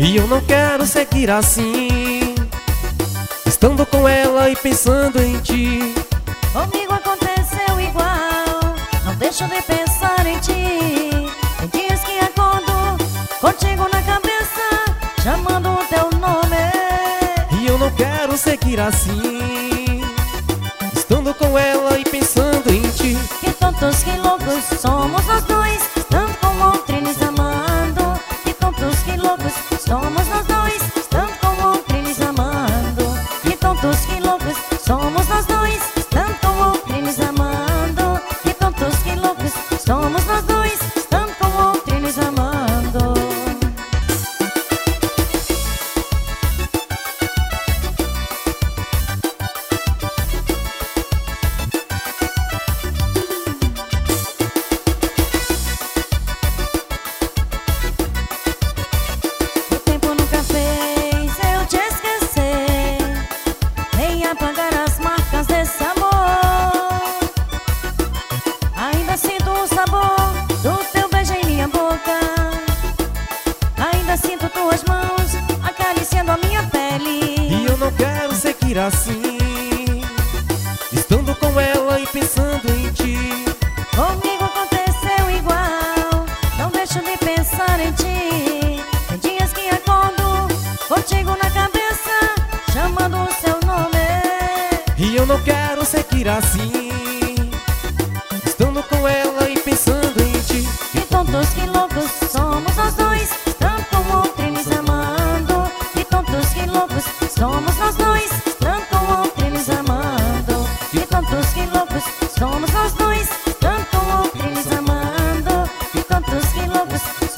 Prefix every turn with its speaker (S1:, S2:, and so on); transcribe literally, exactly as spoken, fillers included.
S1: E eu não quero seguir assim, estando com ela e pensando em ti.
S2: Comigo aconteceu igual, não deixo de pensar em ti. Tem dias que acordo contigo na cabeça, chamando o teu nome.
S1: E eu não quero seguir assim, estando com ela e pensando em ti.
S2: Que tontos, que loucos somos nós dois, tanto com outro nos amando. Que tontos, que loucos somos nós dois, tanto com outro nos amando. Que tontos, que loucos somos nós dois, tanto com outro nos amando. Que tontos, que loucos somos nós dois, tanto com outro nos amando. Apagar as marcas desse amor. Ainda sinto o sabor do teu beijo em minha boca. Ainda sinto tuas mãos acariciando a minha pele.
S1: E eu não quero seguir assim, estando com ela e pensando em ti.
S2: Comigo aconteceu igual, não deixo de pensar em ti. Tem dias que acordo contigo na cabeça, chamando o seu nome.
S1: E eu não quero seguir assim, estando com ela e pensando em ti.
S2: Que tontos, que loucos somos nós dois, tanto com outro nos amando. Que tontos, que loucos somos nós dois, tanto com outro nos amando. Que tontos, que loucos somos nós dois, tanto com outro nos amando. Que tontos, que loucos